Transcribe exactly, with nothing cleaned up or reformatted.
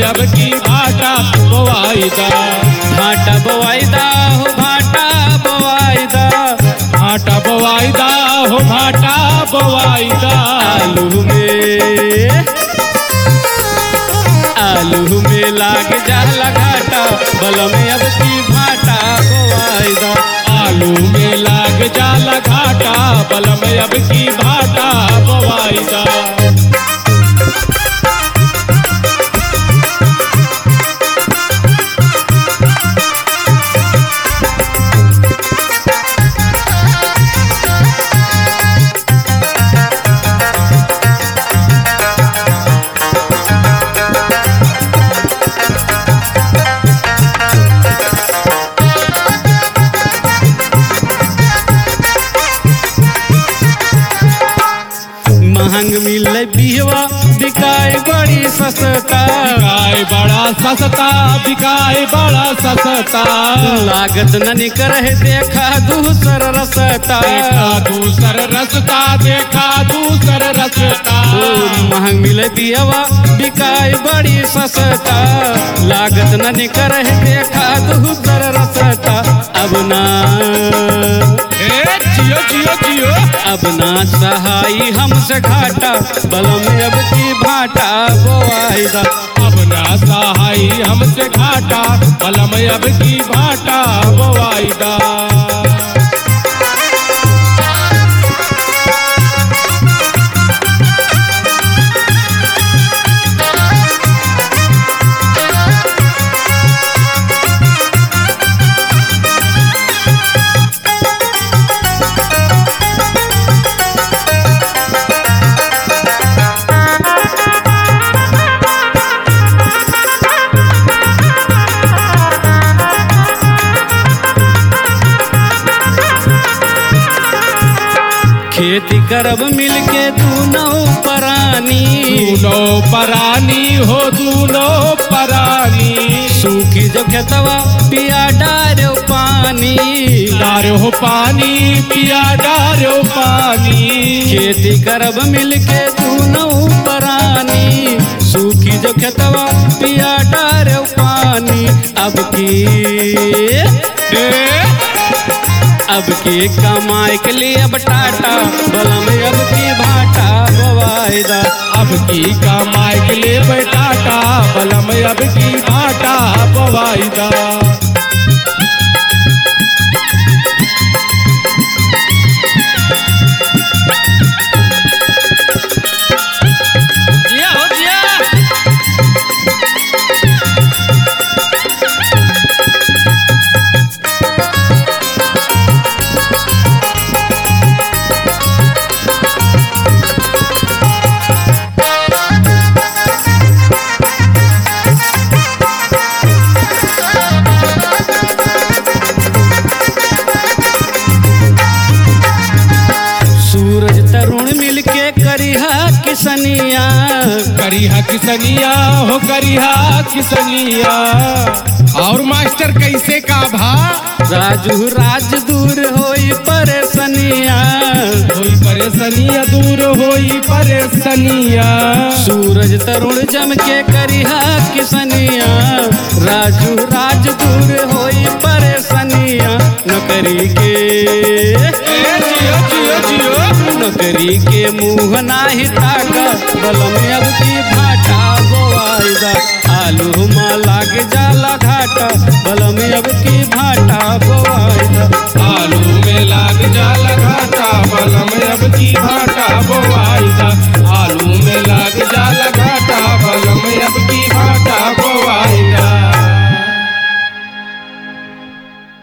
अब की भाटा बोवाईदा। भाटा बोवाईदा हो भाटा बोवाईदा, भाटा बोवाईदा हो भाटा बोवाईदा। आलू में आलू में लाग जाला घाटा, बलम अब की भाटा बोवाईदा। आलू में लाग जाला घाटा, बलम अब की भाटा बोवाईदा। महंग मिले बिहवा बिकाए बड़ी सस्ता, बिकाए बड़ा सस्ता, बिकाए बड़ा सस्ता। लागत न करे देखा दूसर रसता, देखा दूसर रसता, देखा दूसर रसता। महंग मिले बिहवा बिकाए बड़ी सस्ता, लागत न करे देखा दूसर रसता। अब ना ए जियो जियो जियो, अब ना सहाई हमसे घाटा, बलम अब की भाटा बोवाईदा। अब ना सहाई हमसे घाटा, बलम अब की भाटा बोवाईदा। खेती करब मिलके दूनो परानी, दूनो परानी हो दूनो परानी। सूखी जो खेतवा पिया डारो पानी, डारो हो पानी पिया डारो पानी। खेती करब मिलके दूनो परानी, सूखी जो खेतवा पिया डारो पानी। अब की ए? अब की कमाई के लिए अब टाटा, बलम अब की भाटा बोवाईदा। अब की कमाई के लिए बैठाटा, बलम अब की भाटा बोवाईदा। जिया हो जिया। सूरज तरुण मिलके करिहा किसनिया, करिहा किसनिया हो करिहा किसनिया। और मास्टर कैसे का भा? राजू राज दूर होई परेशनिया, होई परेशानिया दूर होई परेशानिया। सूरज तरुण जम के करिहा किसनिया, राजू राज दूर होई परेशनिया। नौकरी के ए जियो जियो जियो, नौकरी के मुँह नाही ताका, बलम अब की भाटा बोवाईदा। आलू में लाग जाला घाटा, बलम अब की भाटा